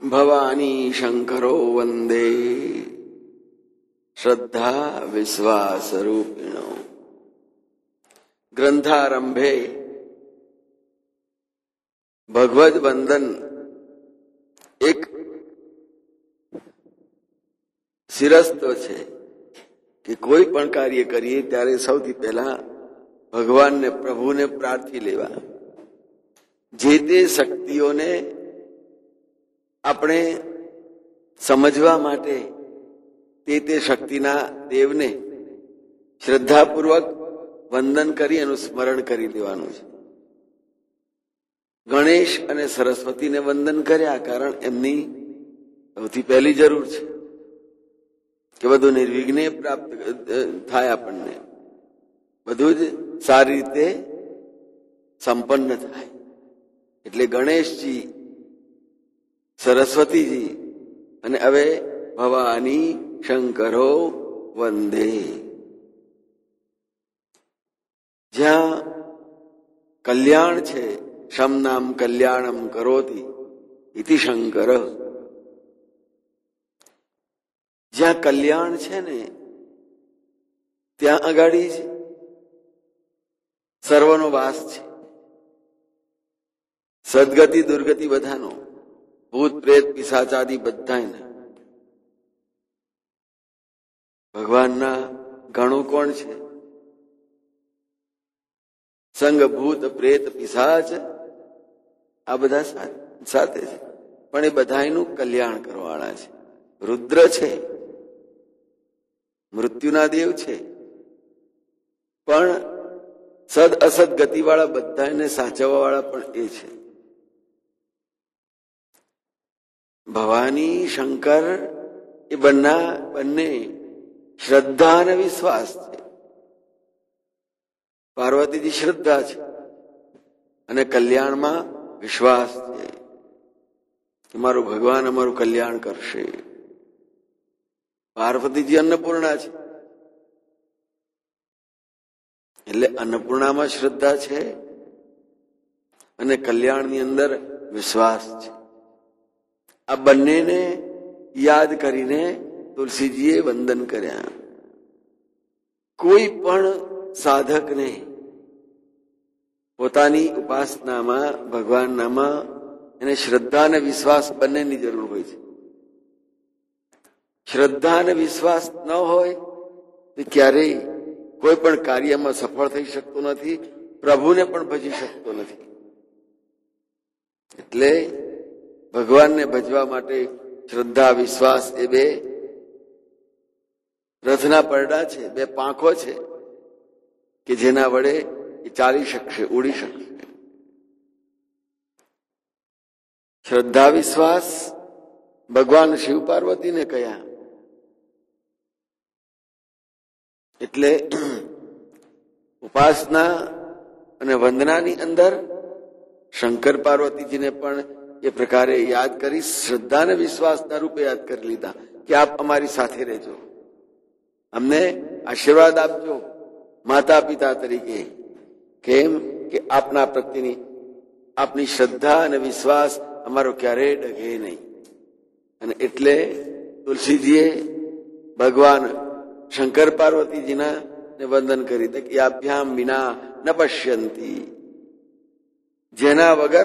ભવાની શંકરો વંદે શ્રદ્ધા વિશ્વાસ રૂપિણો. ગ્રંથારંભે ભગવદ વંદન એક શિરસ્તો છે કે કોઈ પણ કાર્ય કરીએ ત્યારે સૌથી પહેલા ભગવાનને, પ્રભુને પ્રાર્થી લેવા. જે તે શક્તિઓને આપણે સમજવા માટે તે શક્તિના દેવને શ્રદ્ધાપૂર્વક વંદન કરી એનું સ્મરણ કરી દેવાનું છે. ગણેશ અને સરસ્વતીને વંદન કર્યા, કારણ એમની સૌથી પહેલી જરૂર છે કે બધું નિર્વિઘ્ને પ્રાપ્ત થાય, આપણને બધું જ સારી રીતે સંપન્ન થાય. એટલે ગણેશજી, સરસ્વતીજી અને હવે ભવાની શંકરો વંદે. જ્યાં કલ્યાણ છે, શમનામ કલ્યાણમ કરોતિ ઇતિ શંકર. જ્યાં કલ્યાણ છે ને ત્યાં અગાડી સર્વનો વાસ છે. સદગતિ દુર્ગતિ બધાનો, ભૂત પ્રેત પિશાચાદી બધાને. ભગવાનના ગણો કોણ છે? સંગ ભૂત પ્રેત પિશાચ આ બધા સાથે છે, પણ એ બધાનું કલ્યાણ કરવાવાળા છે. રુદ્ર છે, મૃત્યુના દેવ છે, પણ સદ અસદ ગતિવાળા બધાને સાચવવા વાળા પણ એ છે. ભવાની શંકર એ બંને શ્રદ્ધા અને વિશ્વાસ છે. પાર્વતીજી શ્રદ્ધા છે અને કલ્યાણમાં વિશ્વાસ છે કે મારું ભગવાન અમારું કલ્યાણ કરશે. પાર્વતીજી અન્નપૂર્ણા છે એટલે અન્નપૂર્ણામાં શ્રદ્ધા છે અને કલ્યાણની અંદર વિશ્વાસ છે. આ બંનેને યાદ કરીને તુલસીજીએ વંદન કર્યા. કોઈ પણ સાધકને પોતાની ઉપાસનામાં, ભગવાનનામાં એને શ્રદ્ધા અને વિશ્વાસ બંનેની જરૂર હોય છે. શ્રદ્ધા અને વિશ્વાસ ન હોય તો ક્યારેય કોઈ પણ કાર્યમાં સફળ થઈ શકતો નથી, પ્રભુને પણ ભજી શકતો નથી. એટલે ભગવાનને ભજવા માટે શ્રદ્ધા વિશ્વાસ એ બે રથના પરડા છે, બે પાંખો છે કે જેના વડે એ ચાલી શકશે, ઉડી શકશે. શ્રદ્ધા વિશ્વાસ ભગવાન શિવ પાર્વતીને કયા. એટલે ઉપાસના અને વંદનાની અંદર શંકર પાર્વતીજીને પણ એ પ્રકારે યાદ કરી, શ્રદ્ધા અને વિશ્વાસના રૂપે યાદ કરી લીધા કે આપ અમારી સાથે રહેજો, અમને આશીર્વાદ આપજો માતા પિતા તરીકે. કેમ કે આપના પ્રત્યેની આપની શ્રદ્ધા અને વિશ્વાસ અમારો ક્યારેય ડગે નહીં. અને એટલે તુલસીજીએ ભગવાન શંકર પાર્વતીજીના વંદન કરી દે કે આભ્યામ વિના ન પશ્યંતી. જેના વગર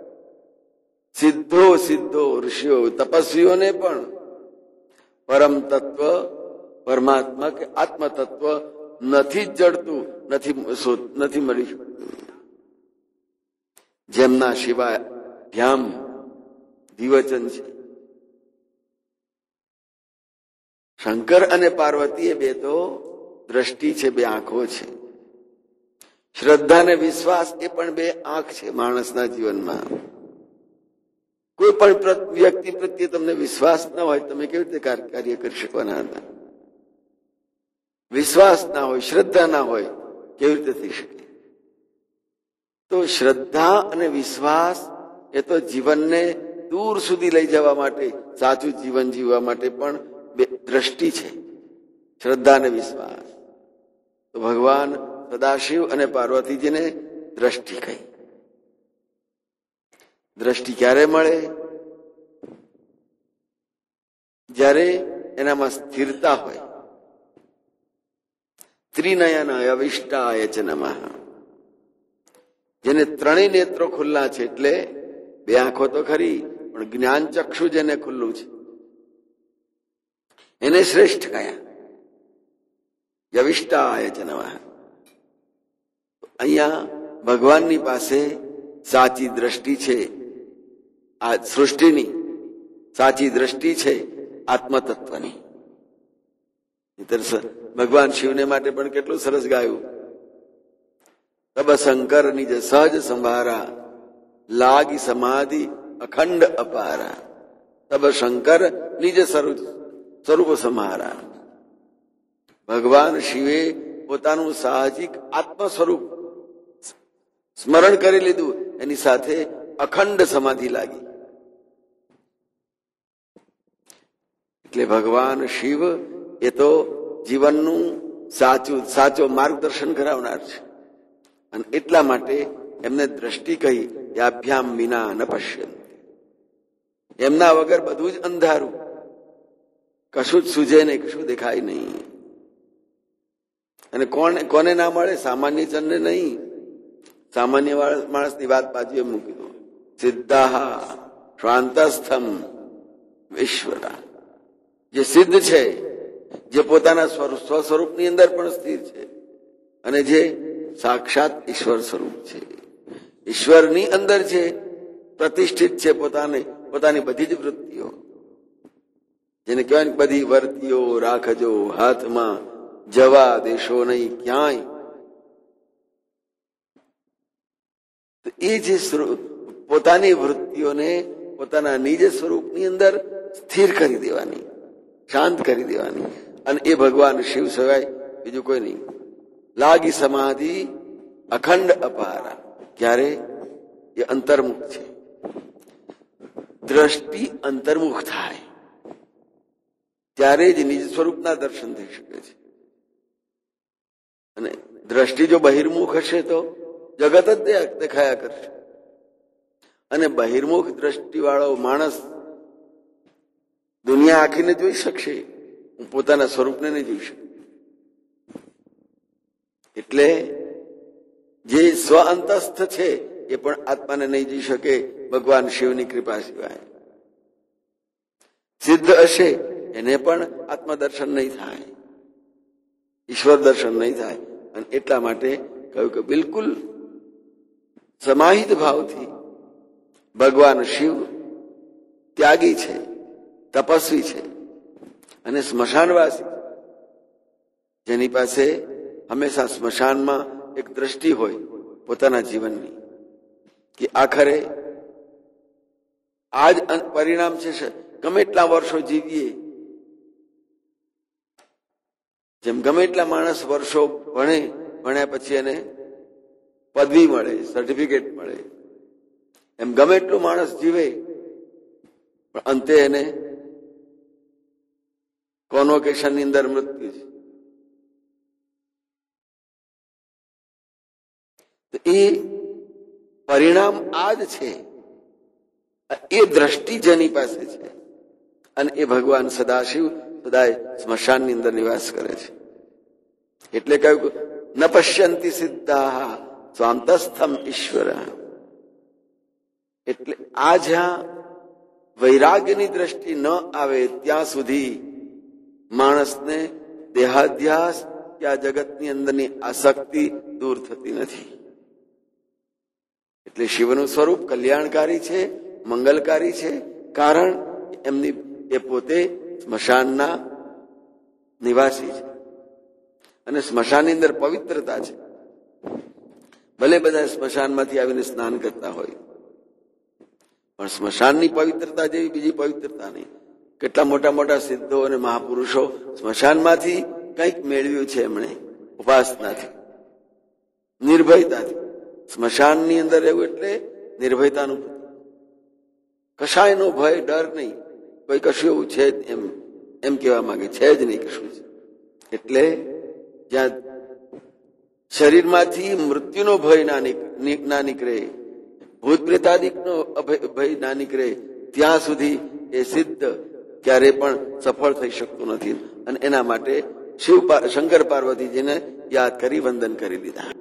સિદ્ધો ઋષિઓ તપસ્વીઓને પણ પરમ તત્વ, પરમાત્મા કે આત્મ તત્વ નથી જડતું, નથી મળી શકતું. જેમના સિવાય ધ્યાન દ્વિવચન છે. શંકર અને પાર્વતી એ બે તો દ્રષ્ટિ છે, બે આંખો છે. શ્રદ્ધા અને વિશ્વાસ એ પણ બે આંખ છે માણસના જીવનમાં. કોઈ પણ વ્યક્તિ પ્રત્યે તમને વિશ્વાસ ના હોય, તમે કેવી રીતે કાર્ય કરી શકવાના હતા? વિશ્વાસ ના હોય, શ્રદ્ધા ના હોય, કેવી રીતે થઈ શકે? તો શ્રદ્ધા અને વિશ્વાસ એ તો જીવનને દૂર સુધી લઈ જવા માટે, સાચું જીવન જીવવા માટે પણ બે દ્રષ્ટિ છે, શ્રદ્ધા અને વિશ્વાસ. તો ભગવાન સદાશિવ અને પાર્વતીજીને દ્રષ્ટિ કહી. દ્રષ્ટિ ક્યારે મળે? જ્યારે એનામાં સ્થિરતા હોય. ત્રિનયન અવિષ્ટાય ચ નમઃ. જેને ત્રણેય નેત્રો ખુલ્લા છે, એટલે બે આંખો તો ખરી પણ જ્ઞાન ચક્ષુ જેને ખુલ્લું છે એને શ્રેષ્ઠ કયા. યવિષ્ટાય ચ નમઃ. અહીંયા ભગવાનની પાસે સાચી દ્રષ્ટિ છે. આ સૃષ્ટિની સાચી દ્રષ્ટિ છે આત્મતત્વની. ભગવાન શિવને માટે પણ કેટલું સરસ ગાયું. તબ શંકર નિજ સહજ સંભારા, લાગી સમાધિ અખંડ અપારા. તબ શંકર નિજ સ્વરૂપ સંહારા. ભગવાન શિવે પોતાનું સાહજિક આત્મ સ્વરૂપ સ્મરણ કરી લીધું, એની સાથે અખંડ સમાધિ લાગી. એટલે ભગવાન શિવ એ તો જીવનનું સાચો માર્ગદર્શન કરાવનાર છે. અને એટલા માટે એમને દ્રષ્ટિ કહી, યાભ્યામ વિના ન પશ્યંતિ. એમના વગર બધું જ અંધારું, કશું જ સૂજે નહીં, કશું દેખાય નહીં. અને કોને ના મળે? સામાન્ય જનને નહીં. સામાન્ય માણસની વાત બાજુએ મૂકી દો. સિદ્ધાહ શાંતસ્થમ ઈશ્વરા. જે સિદ્ધ છે, જે પોતાના સ્વસ્વરૂપની અંદર પણ સ્થિર છે, અને જે સાક્ષાત ઈશ્વર સ્વરૂપ છે, ઈશ્વરની અંદર છે, પ્રતિષ્ઠિત છે પોતાની બધી જ વૃત્તિઓ. જેને કહેવાય બધી વર્તીઓ રાખજો હાથમાં, જવા દેશો નહીં ક્યાંય. એ જે પોતાની વૃત્તિઓને પોતાના નિજ સ્વરૂપની અંદર સ્થિર કરી દેવાની, શાંત કરી દેવાની. અને એ ભગવાન શિવ સિવાય બીજું કોઈ નહીં. લાગી સમાધિ અખંડ અપારા. ક્યારે? એ અંતર્મુખ છે. દ્રષ્ટિ અંતર્મુખ થાય ત્યારે જ નિજ સ્વરૂપના દર્શન થઈ શકે છે. અને દ્રષ્ટિ જો બહિર્મુખ હશે તો જગત જ દેખાયા કરશે. અને બહિર્મુખ દ્રષ્ટિ વાળો માણસ દુનિયા આખીને જોઈ શકશે, પોતાના સ્વરૂપને નહીં જોઈ શકે. એટલે જે સ્વ અંતસ્થ છે એ પણ આત્માને નહીં જોઈ શકે ભગવાન શિવની કૃપા સિવાય. સિદ્ધ હશે એને પણ આત્મદર્શન નહીં થાય, ઈશ્વર દર્શન નહીં થાય. અને એટલા માટે કહ્યું કે બિલકુલ સમાહિત ભાવથી ભગવાન શિવ ત્યાગી છે, તપસ્વી છે અને સ્મશાનવાસી. જેની પાસે હંમેશા સ્મશાનમાં એક દ્રષ્ટિ હોય પોતાના જીવનની કે આખરે આ જ પરિણામ છે. ગમે એટલા વર્ષો જીવીએ, જેમ ગમે એટલા માણસ વર્ષો ભણ્યા પછી એને પદવી મળે, સર્ટિફિકેટ મળે, એમ ગમે એટલું માણસ જીવે પણ અંતે એને કોન્વોકેશનની અંદર મૃત્યુ છે. એ પરિણામ આ જ છે. એ દ્રષ્ટિ જેની પાસે છે, અને એ ભગવાન સદાશિવ સદાય સ્મશાનની અંદર નિવાસ કરે છે. એટલે કહ્યું ન પશ્યંતિ સિદ્ધાહ સ્વાંતસ્થમ ઈશ્વર. એટલે આ જ્યાં વૈરાગ્યની દ્રષ્ટિ ન આવે ત્યાં સુધી માણસને દેહાધ્યાસ કે આ જગતની અંદરની આસક્તિ દૂર થતી નથી. એટલે શિવનું સ્વરૂપ કલ્યાણકારી છે, મંગલકારી છે. કારણ એમની એ પોતે સ્મશાનના નિવાસી છે અને સ્મશાનની અંદર પવિત્રતા છે. ભલે બધા સ્મશાનમાંથી આવીને સ્નાન કરતા હોય પણ સ્મશાનની પવિત્રતા જેવી બીજી પવિત્રતા નહીં. કેટલા મોટા મોટા સિદ્ધો અને મહાપુરુષો સ્મશાનમાંથી કંઈક મેળવ્યું છે એમણે, ઉપાસનાથી, નિર્ભયતાથી. સ્મશાનની અંદર એવું એટલે નિર્ભયતાનું, કશાયનો ભય, ડર નહીં, કોઈ કશું એવું છે એમ કહેવા માંગે છે જ નહીં કશું છે. એટલે જ્યાં શરીરમાંથી મૃત્યુનો ભય ના નીકળે, ભૂત પ્રેતાદિકનો ભય ના નીકળે ત્યાં સુધી એ સિદ્ધ ક્યારે પણ સફળ થઈ શકતું નથી અને એના માટે શંકર પાર્વતીજીને યાદ કરી વંદન કરી લીધા.